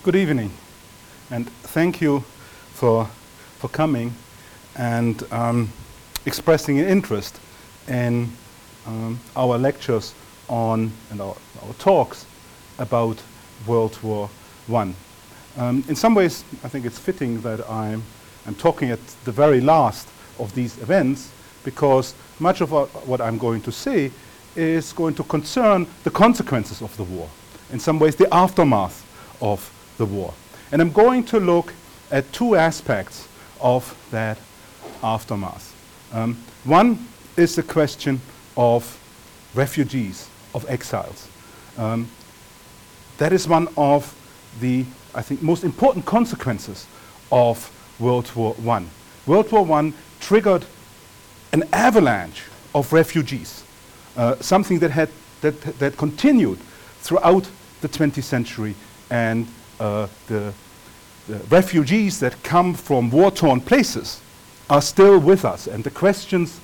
Good evening, and thank you for coming and expressing an interest in our lectures on and our talks about World War I. In some ways, I think it's fitting that I'm talking at the very last of these events, because much of what I'm going to say is going to concern the consequences of the war. In some ways, the aftermath of the war. And I'm going to look at two aspects of that aftermath. One is the question of refugees, of exiles. That is one of the, I think, most important consequences of World War I. World War I triggered an avalanche of refugees, something that continued throughout the 20th century, and the refugees that come from war-torn places are still with us, and the questions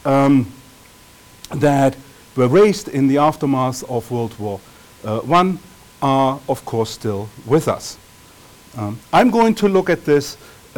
that were raised in the aftermath of World War I are, of course, still with us. I'm going to look at this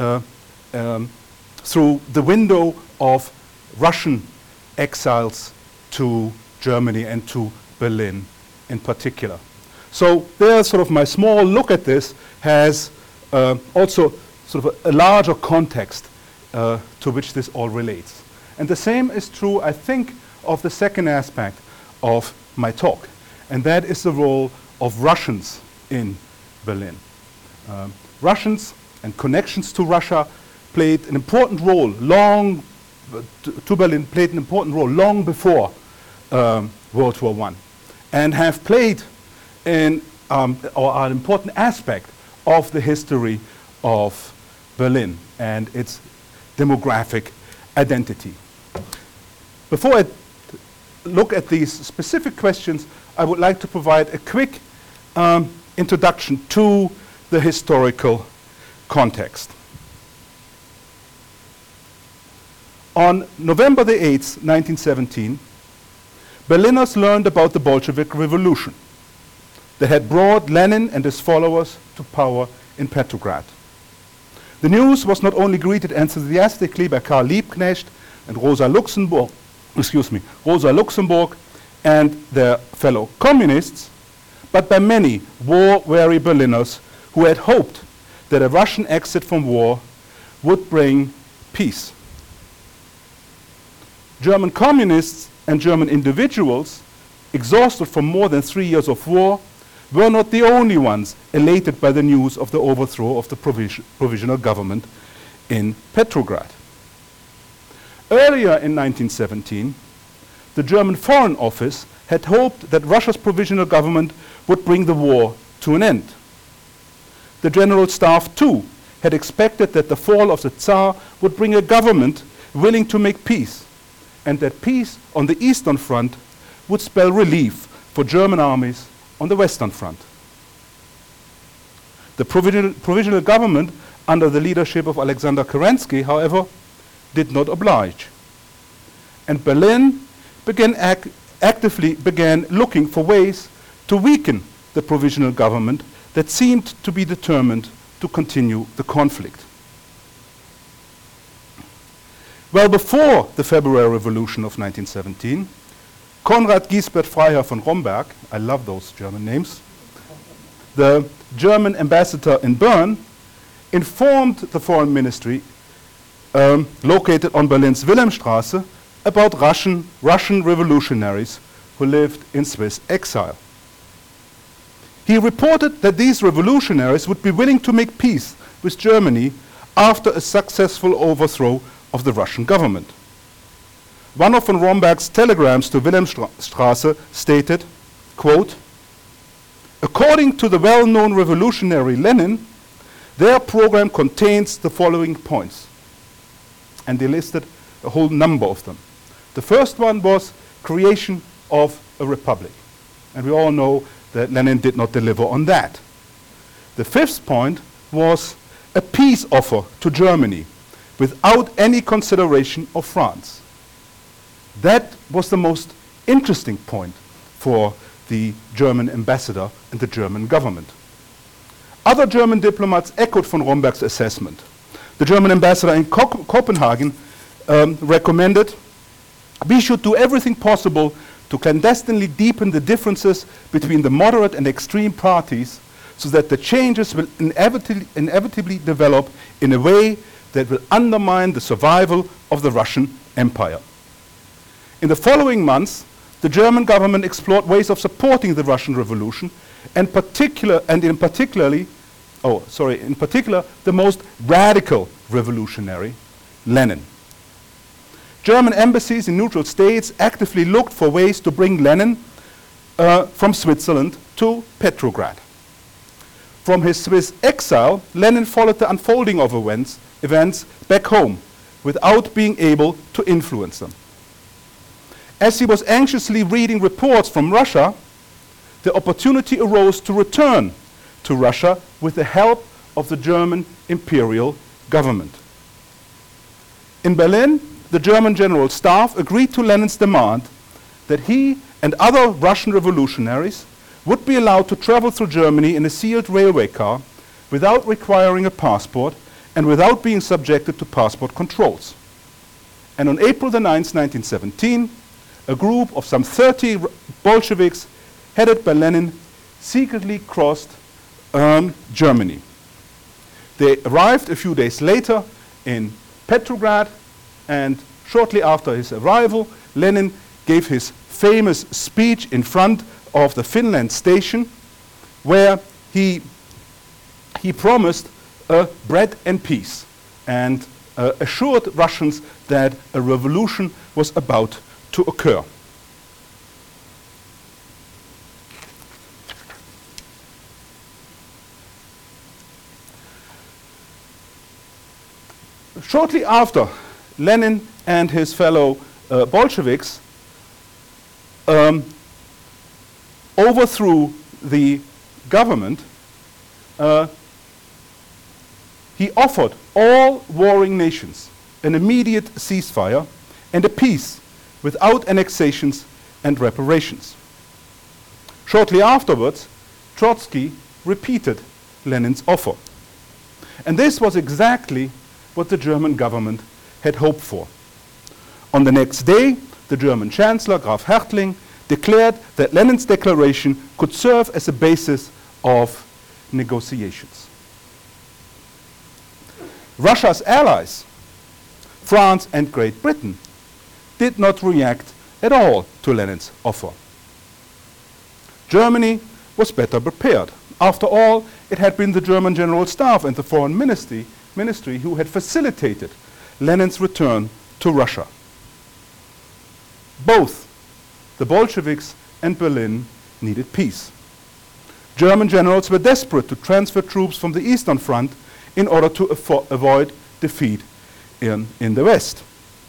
through the window of Russian exiles to Germany and to Berlin in particular. So there's sort of my small look at this has also sort of a larger context to which this all relates. And the same is true, I think, of the second aspect of my talk, and that is the role of Russians in Berlin. Russians and connections to Russia played an important role to Berlin played an important role long before World War I, and have played or are an important aspect of the history of Berlin and its demographic identity. Before I look at these specific questions, I would like to provide a quick introduction to the historical context. On November the 8th, 1917, Berliners learned about the Bolshevik Revolution that had brought Lenin and his followers to power in Petrograd. The news was not only greeted enthusiastically by Karl Liebknecht and Rosa Luxemburg and their fellow communists, but by many war-weary Berliners who had hoped that a Russian exit from war would bring peace. German communists and German individuals, exhausted from more than 3 years of war, were not the only ones elated by the news of the overthrow of the provisional government in Petrograd. Earlier in 1917, the German Foreign Office had hoped that Russia's provisional government would bring the war to an end. The General Staff, too, had expected that the fall of the Tsar would bring a government willing to make peace, and that peace on the Eastern Front would spell relief for German armies on the Western Front. The provisional government under the leadership of Alexander Kerensky, however, did not oblige. And Berlin actively began looking for ways to weaken the provisional government that seemed to be determined to continue the conflict. Well before the February Revolution of 1917, Konrad Gisbert Freiherr von Romberg, I love those German names, the German ambassador in Bern, informed the foreign ministry located on Berlin's Wilhelmstrasse about Russian revolutionaries who lived in Swiss exile. He reported that these revolutionaries would be willing to make peace with Germany after a successful overthrow of the Russian government. One of von Romberg's telegrams to Wilhelmstrasse stated, quote, "According to the well-known revolutionary Lenin, their program contains the following points." And they listed a whole number of them. The first one was creation of a republic. And we all know that Lenin did not deliver on that. The fifth point was a peace offer to Germany without any consideration of France. That was the most interesting point for the German ambassador and the German government. Other German diplomats echoed von Romberg's assessment. The German ambassador in Copenhagen recommended, "We should do everything possible to clandestinely deepen the differences between the moderate and extreme parties so that the changes will inevitably develop in a way that will undermine the survival of the Russian Empire." In the following months, the German government explored ways of supporting the Russian Revolution, in particular the most radical revolutionary, Lenin. German embassies in neutral states actively looked for ways to bring Lenin from Switzerland to Petrograd. From his Swiss exile, Lenin followed the unfolding of events back home without being able to influence them. As he was anxiously reading reports from Russia, the opportunity arose to return to Russia with the help of the German imperial government. In Berlin, the German General Staff agreed to Lenin's demand that he and other Russian revolutionaries would be allowed to travel through Germany in a sealed railway car without requiring a passport and without being subjected to passport controls. And on April the 9th, 1917, a group of some 30 Bolsheviks headed by Lenin secretly crossed Germany. They arrived a few days later in Petrograd, and shortly after his arrival, Lenin gave his famous speech in front of the Finland station, where he promised bread and peace and assured Russians that a revolution was about to occur. Shortly after, Lenin and his fellow Bolsheviks overthrew the government. He offered all warring nations an immediate ceasefire and a peace without annexations and reparations. Shortly afterwards, Trotsky repeated Lenin's offer. And this was exactly what the German government had hoped for. On the next day, the German Chancellor, Graf Hertling, declared that Lenin's declaration could serve as a basis of negotiations. Russia's allies, France and Great Britain, did not react at all to Lenin's offer. Germany was better prepared. After all, it had been the German General Staff and the Foreign Ministry who had facilitated Lenin's return to Russia. Both the Bolsheviks and Berlin needed peace. German generals were desperate to transfer troops from the Eastern Front in order to avoid defeat in the West.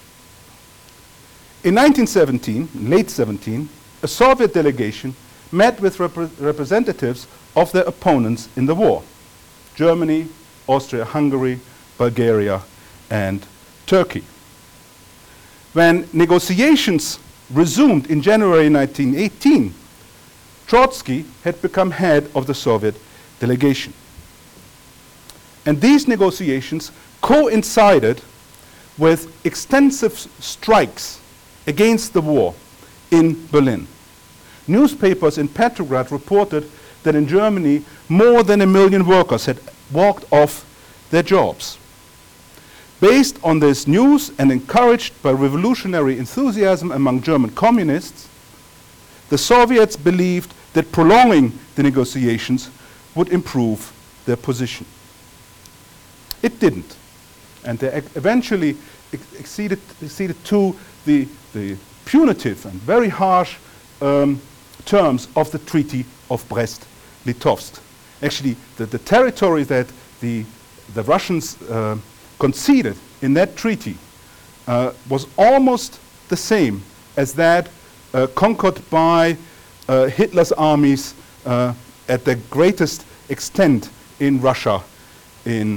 In 1917, late 17, a Soviet delegation met with representatives of their opponents in the war: Germany, Austria-Hungary, Bulgaria, and Turkey. When negotiations resumed in January 1918, Trotsky had become head of the Soviet delegation. And these negotiations coincided with extensive strikes against the war in Berlin. Newspapers in Petrograd reported that in Germany more than 1 million workers had walked off their jobs. Based on this news and encouraged by revolutionary enthusiasm among German communists, the Soviets believed that prolonging the negotiations would improve their position. It didn't, and they eventually acceded to the punitive and very harsh terms of the Treaty of Brest-Litovsk. Actually, the territory that the Russians conceded in that treaty was almost the same as that conquered by Hitler's armies at the greatest extent in Russia in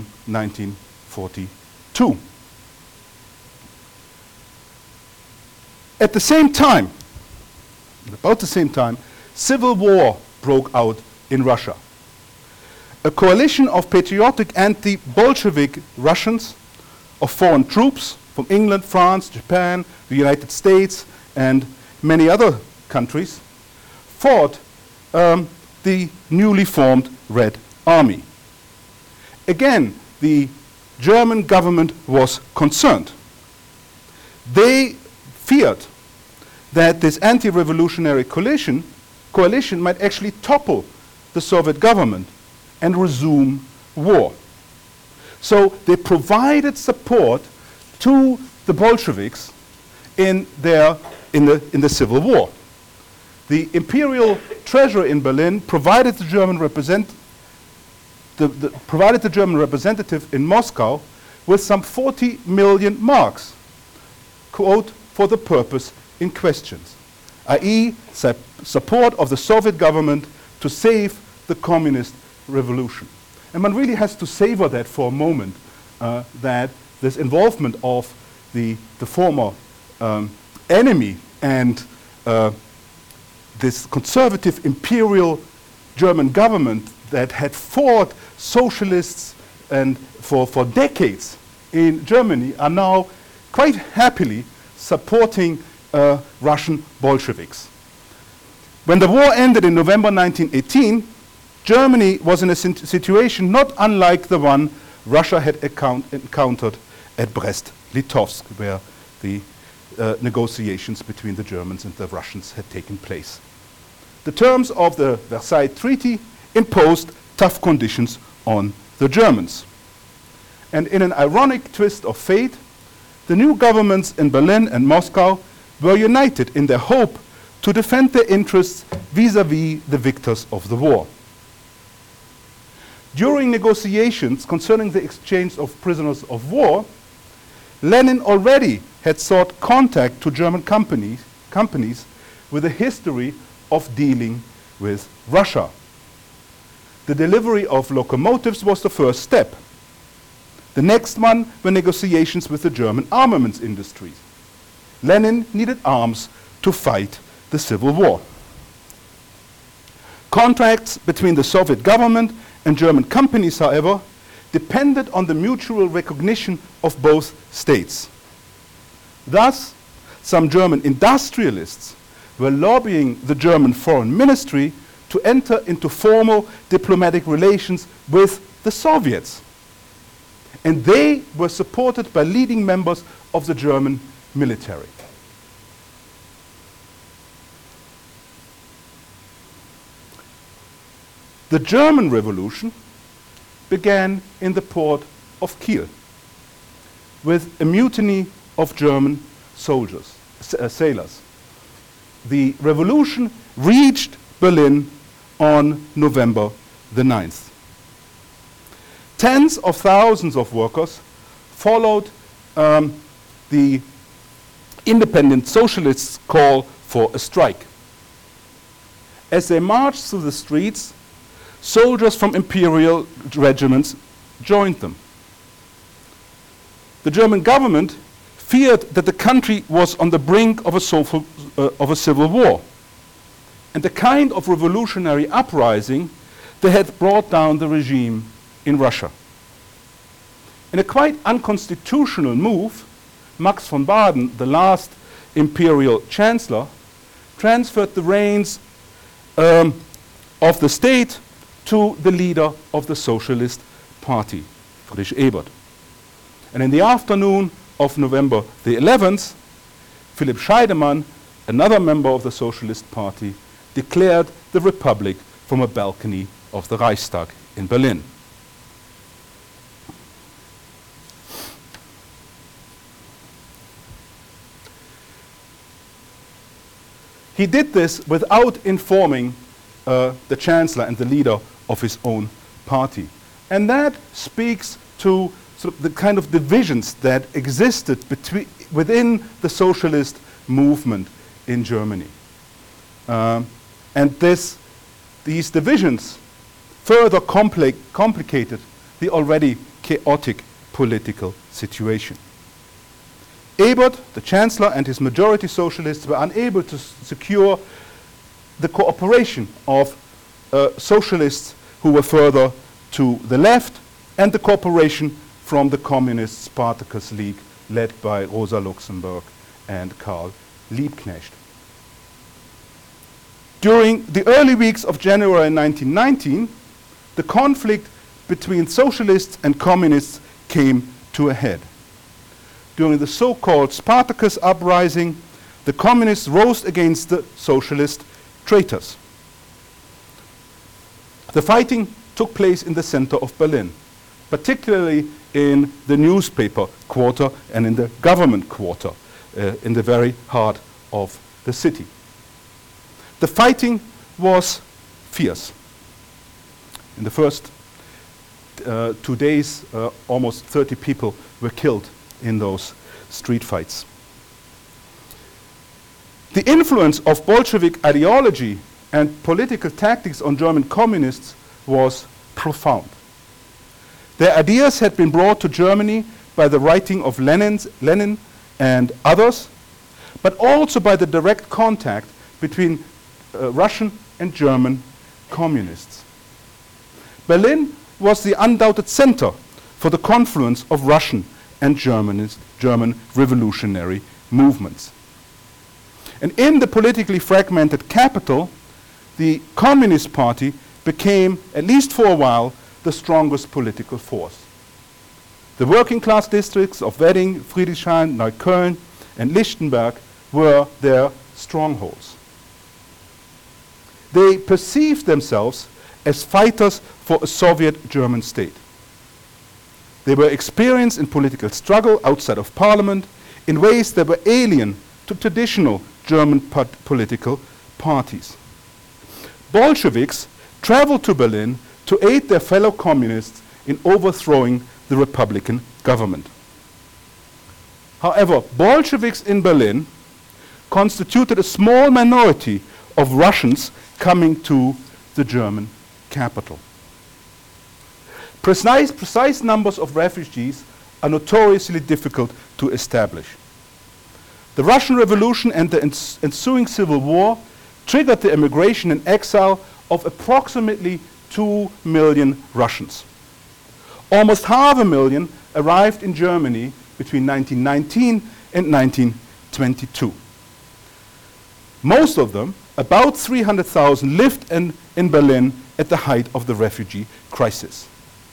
1942. At the same time, about the same time, civil war broke out in Russia. a coalition of patriotic anti-Bolshevik Russians, of foreign troops from England, France, Japan, the United States, and many other countries, fought the newly formed Red Army. Again, the German government was concerned. They feared that this anti-revolutionary coalition might actually topple the Soviet government and resume war. So they provided support to the Bolsheviks in the civil war. The imperial treasurer in Berlin provided the German representative in Moscow with some 40 million marks, quote, for the purpose in question, i.e. support of the Soviet government to save the communist revolution. And one really has to savor that for a moment, that this involvement of the former enemy and this conservative imperial German government that had fought socialists and for decades in Germany are now quite happily supporting Russian Bolsheviks. When the war ended in November 1918, Germany was in a situation not unlike the one Russia had encountered at Brest-Litovsk, where the negotiations between the Germans and the Russians had taken place. The terms of the Versailles Treaty imposed tough conditions on the Germans. And in an ironic twist of fate, the new governments in Berlin and Moscow were united in their hope to defend their interests vis-à-vis the victors of the war. During negotiations concerning the exchange of prisoners of war, Lenin already had sought contact to German companies with a history of dealing with Russia. The delivery of locomotives was the first step. The next one were negotiations with the German armaments industries. Lenin needed arms to fight the civil war. Contracts between the Soviet government and German companies, however, depended on the mutual recognition of both states. Thus, some German industrialists were lobbying the German foreign ministry to enter into formal diplomatic relations with the Soviets. And they were supported by leading members of the German military. The German Revolution began in the port of Kiel with a mutiny of German soldiers, sailors. The revolution reached Berlin on November the 9th. Tens of thousands of workers followed the independent socialists' call for a strike. As they marched through the streets, soldiers from imperial regiments joined them. The German government feared that the country was on the brink of a civil war, and the kind of revolutionary uprising that had brought down the regime in Russia. In a quite unconstitutional move, Max von Baden, the last imperial chancellor, transferred the reins of the state to the leader of the Socialist Party, Friedrich Ebert. And in the afternoon of November the 11th, Philipp Scheidemann, another member of the Socialist Party, declared the Republic from a balcony of the Reichstag in Berlin. He did this without informing the Chancellor and the leader of his own party. And that speaks to sort of the kind of divisions that existed within the socialist movement in Germany. And these divisions further complicated the already chaotic political situation. Ebert, the Chancellor, and his majority socialists were unable to secure the cooperation of socialists who were further to the left, and the cooperation from the Communist Spartacus League led by Rosa Luxemburg and Karl Liebknecht. During the early weeks of January 1919, the conflict between socialists and communists came to a head. During the so-called Spartacus uprising, the communists rose against the socialist traitors. The fighting took place in the center of Berlin, particularly in the newspaper quarter and in the government quarter, in the very heart of the city. The fighting was fierce. In the first 2 days, almost 30 people were killed in those street fights. The influence of Bolshevik ideology and political tactics on German communists was profound. Their ideas had been brought to Germany by the writing of Lenin and others, but also by the direct contact between Russian and German communists. Berlin was the undoubted center for the confluence of Russian and German revolutionary movements. And in the politically fragmented capital, the Communist Party became, at least for a while, the strongest political force. The working class districts of Wedding, Friedrichshain, Neukölln, and Lichtenberg were their strongholds. They perceived themselves as fighters for a Soviet German state. They were experienced in political struggle outside of parliament in ways that were alien to traditional German political parties. Bolsheviks traveled to Berlin to aid their fellow communists in overthrowing the Republican government. However, Bolsheviks in Berlin constituted a small minority of Russians coming to the German capital. Precise numbers of refugees are notoriously difficult to establish. The Russian Revolution and the ensuing civil war triggered the emigration and exile of approximately 2 million Russians. Almost 500,000 arrived in Germany between 1919 and 1922. Most of them, about 300,000, lived in Berlin at the height of the refugee crisis.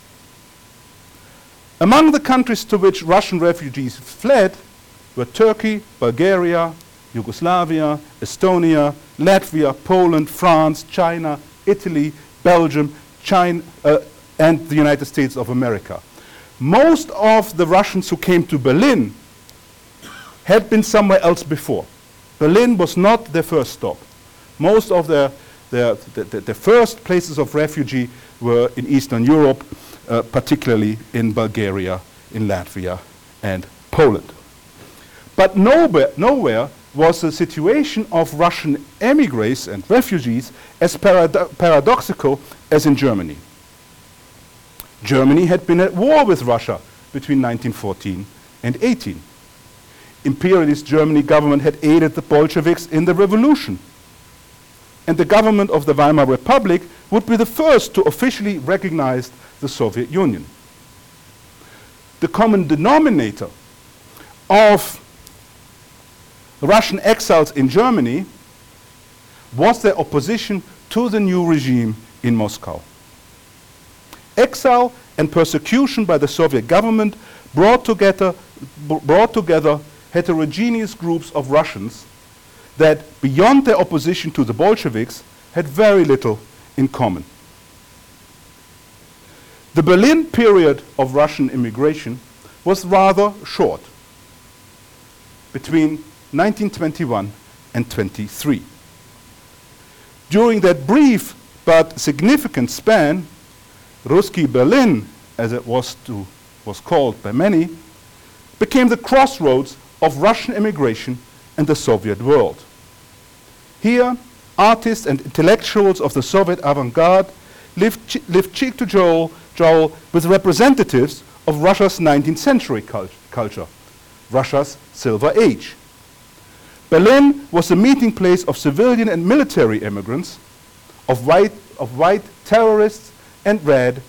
Among the countries to which Russian refugees fled were Turkey, Bulgaria, Yugoslavia, Estonia, Latvia, Poland, France, China, Italy, Belgium, China, and the United States of America. Most of the Russians who came to Berlin had been somewhere else before. Berlin was not their first stop. Most of the first places of refugee were in Eastern Europe, particularly in Bulgaria, in Latvia, and Poland. But nowhere was the situation of Russian emigres and refugees as paradoxical as in Germany. Germany had been at war with Russia between 1914 and 18. Imperialist Germany government had aided the Bolsheviks in the revolution. And the government of the Weimar Republic would be the first to officially recognize the Soviet Union. The common denominator of Russian exiles in Germany was their opposition to the new regime in Moscow. Exile and persecution by the Soviet government brought together heterogeneous groups of Russians that, beyond their opposition to the Bolsheviks, had very little in common. The Berlin period of Russian immigration was rather short, between 1921 and 23. During that brief but significant span, Ruski Berlin, as it was called by many, became the crossroads of Russian immigration and the Soviet world. Here, artists and intellectuals of the Soviet avant-garde lived cheek to jowl with representatives of Russia's 19th century culture, Russia's Silver Age. Berlin was the meeting place of civilian and military immigrants, of white terrorists and red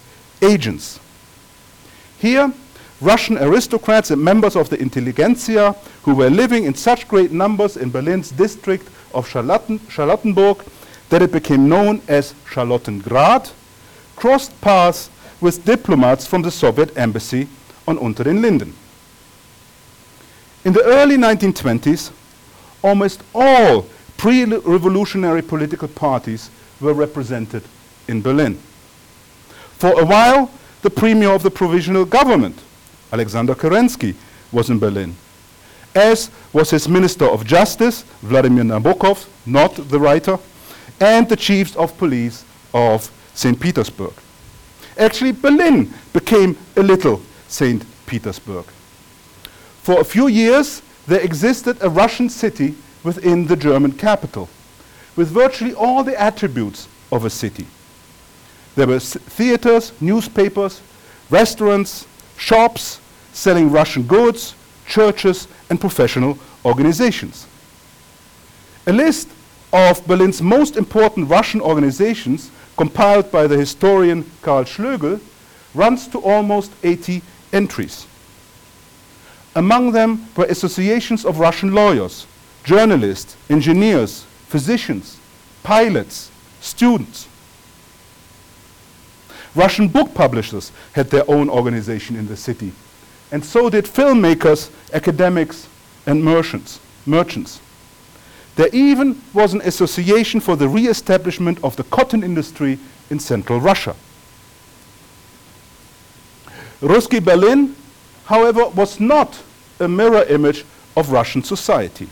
agents. Here, Russian aristocrats and members of the intelligentsia who were living in such great numbers in Berlin's district of Charlottenburg that it became known as Charlottengrad, crossed paths with diplomats from the Soviet embassy on Unter den Linden. In the early 1920s, almost all pre-revolutionary political parties were represented in Berlin. For a while, the premier of the provisional government, Alexander Kerensky, was in Berlin, as was his Minister of Justice, Vladimir Nabokov, not the writer, and the chiefs of police of St. Petersburg. Actually, Berlin became a little St. Petersburg. For a few years, there existed a Russian city within the German capital, with virtually all the attributes of a city. There were theaters, newspapers, restaurants, shops selling Russian goods, churches, and professional organizations. A list of Berlin's most important Russian organizations, compiled by the historian Karl Schlögl, runs to almost 80 entries. Among them were associations of Russian lawyers, journalists, engineers, physicians, pilots, students. Russian book publishers had their own organization in the city, and so did filmmakers, academics, and merchants. There even was an association for the re-establishment of the cotton industry in central Russia. Ruski Berlin, however, was not a mirror image of Russian society.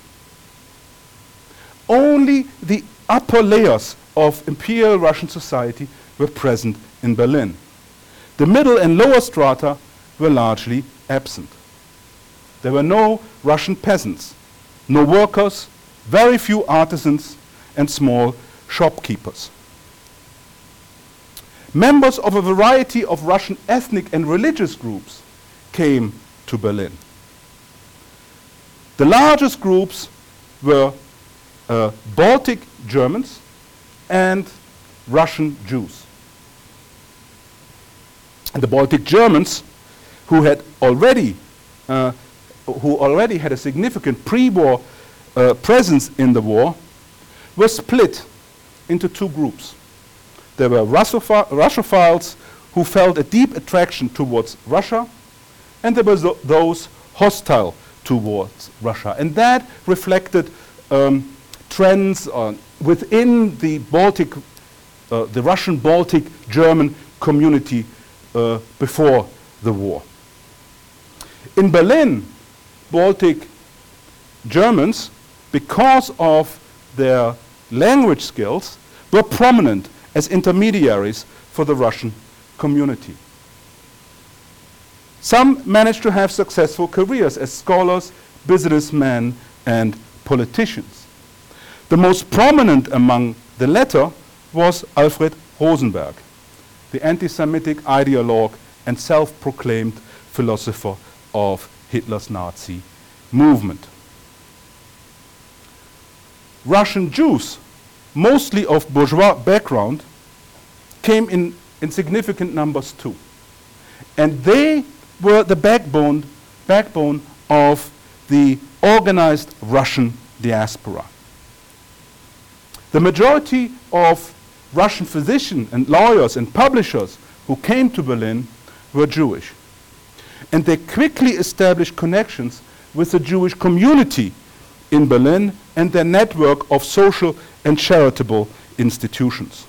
Only the upper layers of imperial Russian society were present in Berlin. The middle and lower strata were largely absent. There were no Russian peasants, no workers, very few artisans, and small shopkeepers. Members of a variety of Russian ethnic and religious groups came to Berlin. The largest groups were Baltic Germans and Russian Jews. And the Baltic Germans, who already had a significant pre-war presence in the war, were split into two groups. There were Russophiles who felt a deep attraction towards Russia, and there were those hostile towards Russia. And that reflected trends within the Baltic, the Russian Baltic German community before the war. In Berlin, Baltic Germans, because of their language skills, were prominent as intermediaries for the Russian community. Some managed to have successful careers as scholars, businessmen, and politicians. The most prominent among the latter was Alfred Rosenberg, the anti-Semitic ideologue and self-proclaimed philosopher of Hitler's Nazi movement. Russian Jews, mostly of bourgeois background, came in significant numbers too. And they were the backbone of the organized Russian diaspora. The majority of Russian physicians and lawyers and publishers who came to Berlin were Jewish. And they quickly established connections with the Jewish community in Berlin and their network of social and charitable institutions.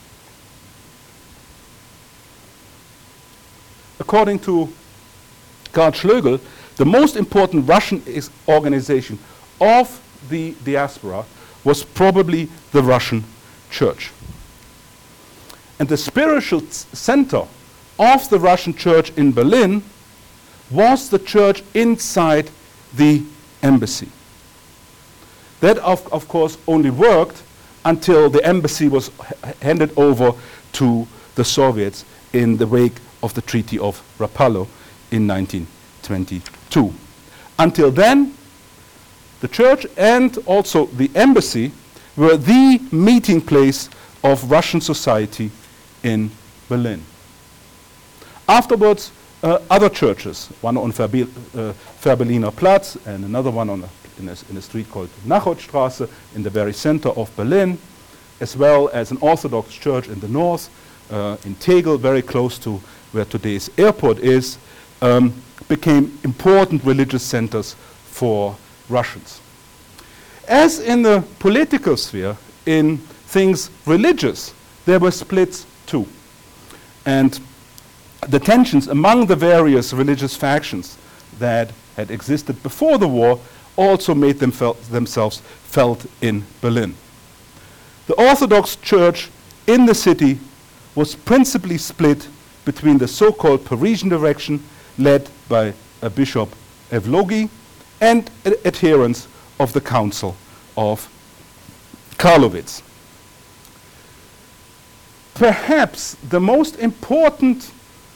According to Karl Schlögl, the most important Russian organization of the diaspora was probably the Russian Church. And the spiritual center of the Russian Church in Berlin was the church inside the embassy. That, of course, only worked until the embassy was handed over to the Soviets in the wake of the Treaty of Rapallo in 1922. Until then, the church and also the embassy were the meeting place of Russian society in Berlin. Afterwards, other churches, one on Fehrbelliner Platz and another one on in a street called Nachodstraße in the very center of Berlin, as well as an Orthodox church in the north, in Tegel, very close to where today's airport is, became important religious centers for Russians. As in the political sphere, in things religious, there were splits too. And the tensions among the various religious factions that had existed before the war also made themselves felt in Berlin. The Orthodox Church in the city was principally split between the so-called Parisian direction, led by Bishop Evlogi, and adherents of the Council of Karlowitz. Perhaps the most important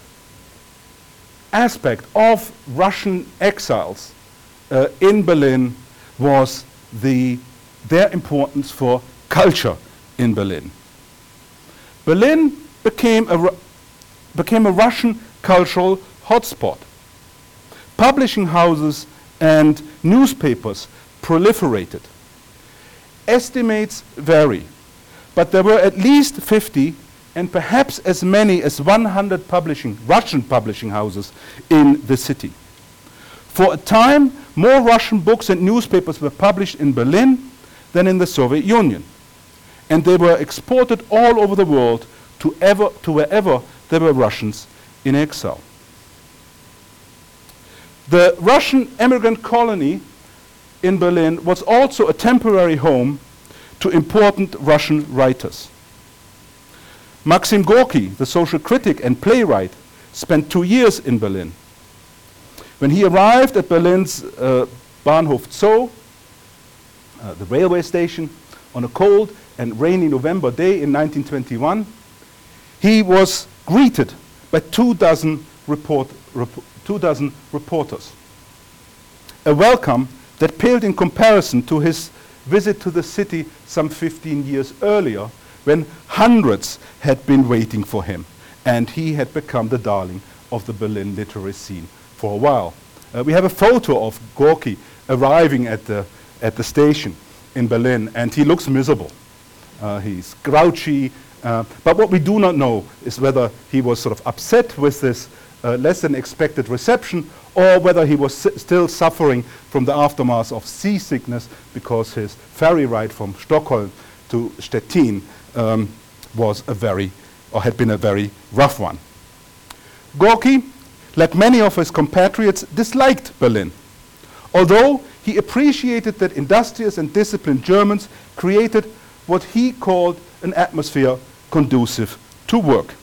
aspect of Russian exiles in Berlin was their importance for culture in Berlin. Berlin became a Russian cultural hotspot. Publishing houses and newspapers proliferated. Estimates vary, but there were at least 50 and perhaps as many as 100 Russian publishing houses in the city. For a time, more Russian books and newspapers were published in Berlin than in the Soviet Union. And they were exported all over the world to wherever there were Russians in exile. The Russian immigrant colony in Berlin was also a temporary home to important Russian writers. Maxim Gorky, the social critic and playwright, spent 2 years in Berlin. When he arrived at Berlin's Bahnhof Zoo, the railway station, on a cold and rainy November day in 1921, he was greeted by 24 reporters. A welcome that paled in comparison to his visit to the city some 15 years earlier, when hundreds had been waiting for him, and he had become the darling of the Berlin literary scene for a while. We have a photo of Gorky arriving at the station in Berlin, and he looks miserable. He's grouchy, but what we do not know is whether he was sort of upset with this less than expected reception, or whether he was still suffering from the aftermath of seasickness because his ferry ride from Stockholm to Stettin had been a very rough one. Gorky, like many of his compatriots, disliked Berlin, although he appreciated that industrious and disciplined Germans created what he called an atmosphere conducive to work.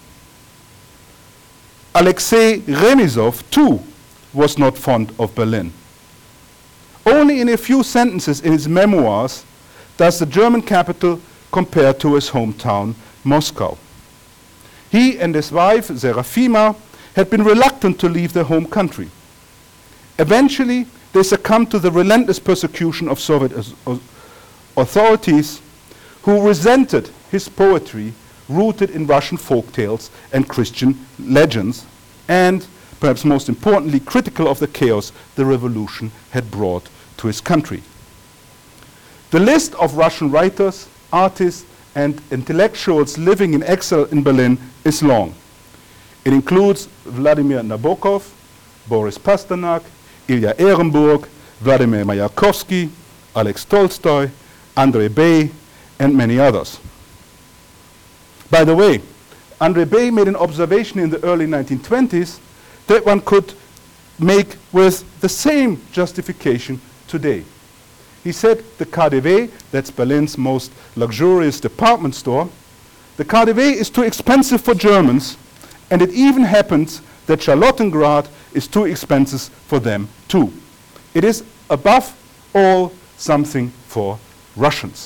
Alexei Remizov, too, was not fond of Berlin. Only in a few sentences in his memoirs does the German capital compare to his hometown, Moscow. He and his wife, Serafima, had been reluctant to leave their home country. Eventually, they succumbed to the relentless persecution of Soviet authorities, who resented his poetry rooted in Russian folktales and Christian legends, and, perhaps most importantly, critical of the chaos the revolution had brought to his country. The list of Russian writers, artists, and intellectuals living in exile in Berlin is long. It includes Vladimir Nabokov, Boris Pasternak, Ilya Ehrenburg, Vladimir Mayakovsky, Alex Tolstoy, Andrei Bey, and many others. By the way, Andrei Bey made an observation in the early 1920s that one could make with the same justification today. He said the KaDeWe, that's Berlin's most luxurious department store, the KaDeWe is too expensive for Germans, and it even happens that Charlottengrad is too expensive for them too. It is above all something for Russians.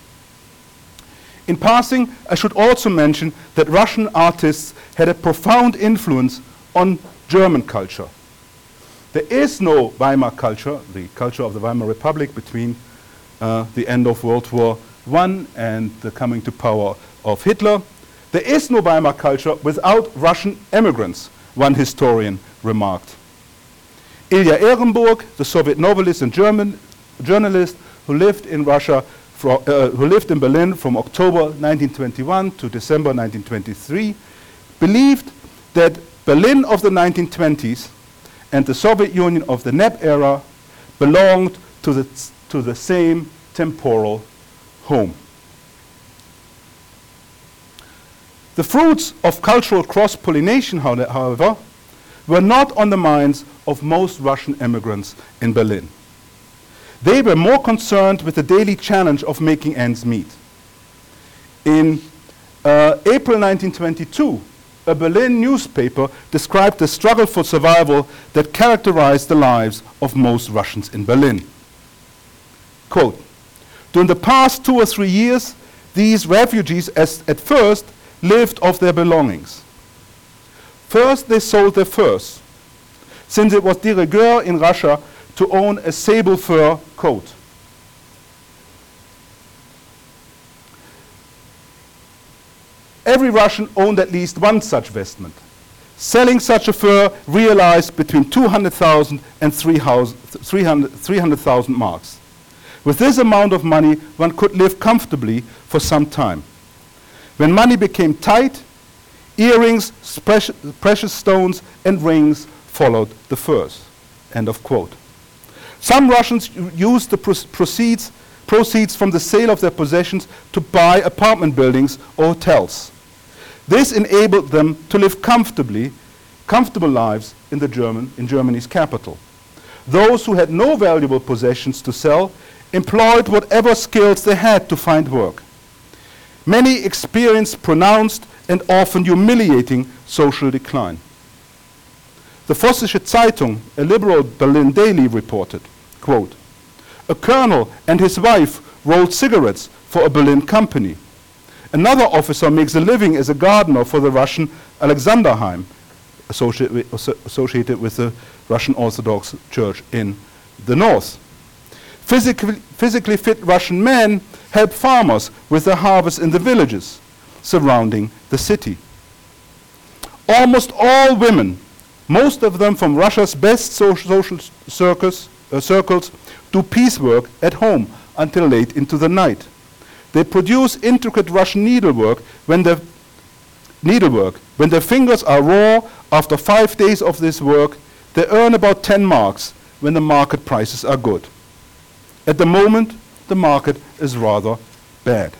In passing, I should also mention that Russian artists had a profound influence on German culture. There is no Weimar culture, the culture of the Weimar Republic between the end of World War I and the coming to power of Hitler. There is no Weimar culture without Russian immigrants. one historian remarked. Ilya Ehrenburg, the Soviet novelist and journalist who lived in who lived in Berlin from October 1921 to December 1923, believed that Berlin of the 1920s and the Soviet Union of the NEP era belonged to the same temporal home. The fruits of cultural cross-pollination, however, were not on the minds of most Russian immigrants in Berlin. They were more concerned with the daily challenge of making ends meet. In April 1922, a Berlin newspaper described the struggle for survival that characterized the lives of most Russians in Berlin. Quote, during the past 2 or 3 years, these refugees at first lived off their belongings. First, they sold their furs, since it was de rigueur in Russia to own a sable fur coat. Every Russian owned at least one such vestment. Selling such a fur realized between 200,000 and 300,000 marks. With this amount of money, one could live comfortably for some time. When money became tight, earrings, precious stones, and rings followed the furs. End of quote. Some Russians used the proceeds from the sale of their possessions to buy apartment buildings or hotels. This enabled them to live comfortable lives in Germany's capital. Those who had no valuable possessions to sell employed whatever skills they had to find work. Many experienced pronounced and often humiliating social decline. The Vossische Zeitung, a liberal Berlin daily, reported, quote, a colonel and his wife rolled cigarettes for a Berlin company. Another officer makes a living as a gardener for the Russian Alexanderheim, associated with the Russian Orthodox Church in the north. Physically fit Russian men help farmers with their harvest in the villages surrounding the city. Almost all women, most of them from Russia's best social circles, do piecework at home until late into the night. They produce intricate Russian needlework when their fingers are raw. After 5 days of this work, they earn about 10 marks when the market prices are good. At the moment, the market is rather bad.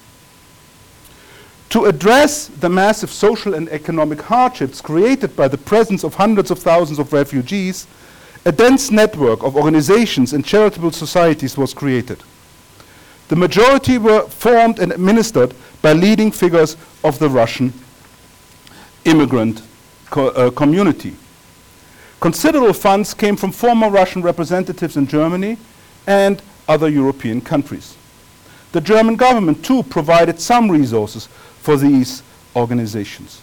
To address the massive social and economic hardships created by the presence of hundreds of thousands of refugees, a dense network of organizations and charitable societies was created. The majority were formed and administered by leading figures of the Russian immigrant community. Considerable funds came from former Russian representatives in Germany and other European countries. The German government, too, provided some resources for these organizations.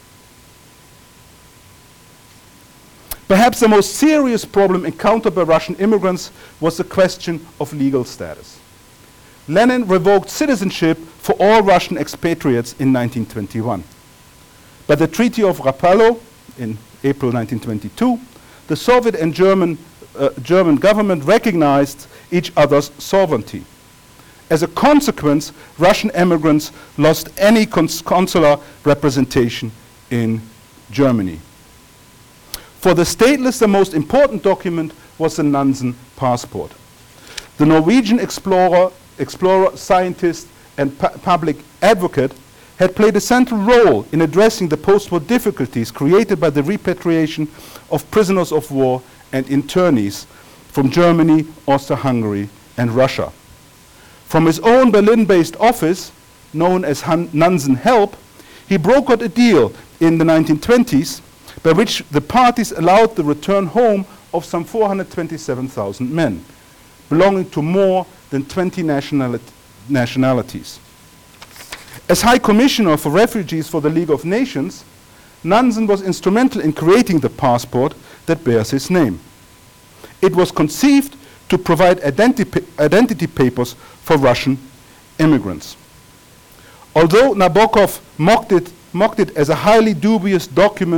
Perhaps the most serious problem encountered by Russian immigrants was the question of legal status. Lenin revoked citizenship for all Russian expatriates in 1921. By the Treaty of Rapallo in April 1922, the Soviet and German government recognized each other's sovereignty. As a consequence, Russian immigrants lost any consular representation in Germany. For the stateless, the most important document was the Nansen passport. The Norwegian explorer, scientist, and public advocate had played a central role in addressing the post-war difficulties created by the repatriation of prisoners of war and internees from Germany, Austria-Hungary, and Russia. From his own Berlin-based office, known as Nansen Help, he brokered a deal in the 1920s by which the parties allowed the return home of some 427,000 men, belonging to more than 20 nationalities. As High Commissioner for Refugees for the League of Nations, Nansen was instrumental in creating the passport that bears his name. It was conceived to provide identity papers for Russian immigrants. Although Nabokov mocked it as a highly dubious document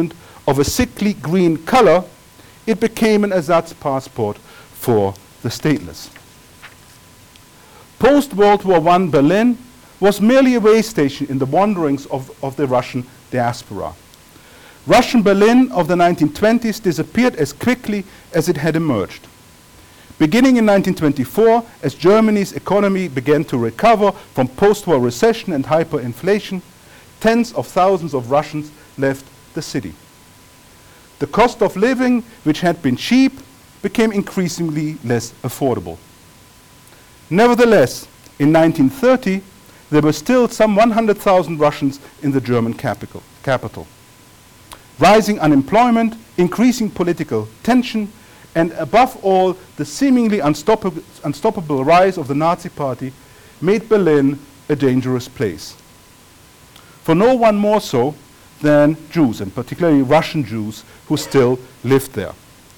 of a sickly green color, it became an ersatz passport for the stateless. Post-World War I Berlin was merely a way station in the wanderings of the Russian diaspora. Russian Berlin of the 1920s disappeared as quickly as it had emerged. Beginning in 1924, as Germany's economy began to recover from post-war recession and hyperinflation, tens of thousands of Russians left the city. The cost of living, which had been cheap, became increasingly less affordable. Nevertheless, in 1930, there were still some 100,000 Russians in the German capital. Rising unemployment, increasing political tension, and above all, the seemingly unstoppable rise of the Nazi Party made Berlin a dangerous place. For no one more so than Jews, and particularly Russian Jews, who still lived there.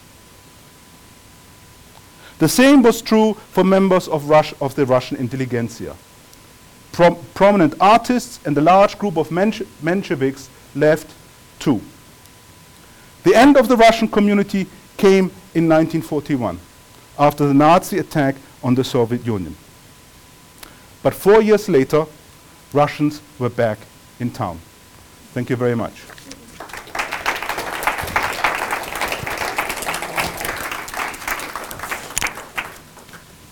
The same was true for members of the Russian intelligentsia. Prominent artists and a large group of Mensheviks left too. The end of the Russian community came in 1941, after the Nazi attack on the Soviet Union. But 4 years later, Russians were back in town. Thank you very much.